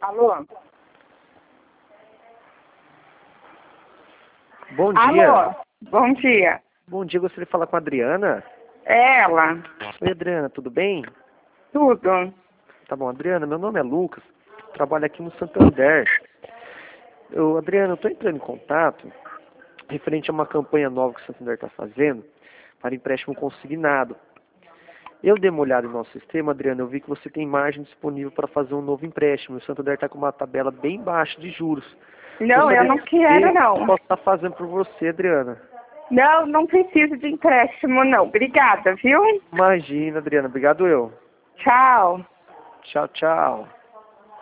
Alô? Bom dia. Alô? Bom dia. Bom dia, gostaria de falar com a Adriana. É ela. Oi, Adriana, tudo bem? Tudo. Tá bom, Adriana, meu nome é Lucas, trabalho aqui no Santander. Adriana, eu estou entrando em contato referente a uma campanha nova que o Santander está fazendo para empréstimo consignado. Eu dei uma olhada no nosso sistema, Adriana, eu vi que você tem margem disponível para fazer um novo empréstimo. O Santander está com uma tabela bem baixa de juros. Não, eu não quero, não. Posso estar fazendo por você, Adriana. Não, não preciso de empréstimo, não. Obrigada, viu? Imagina, Adriana. Obrigado eu. Tchau. Tchau, tchau.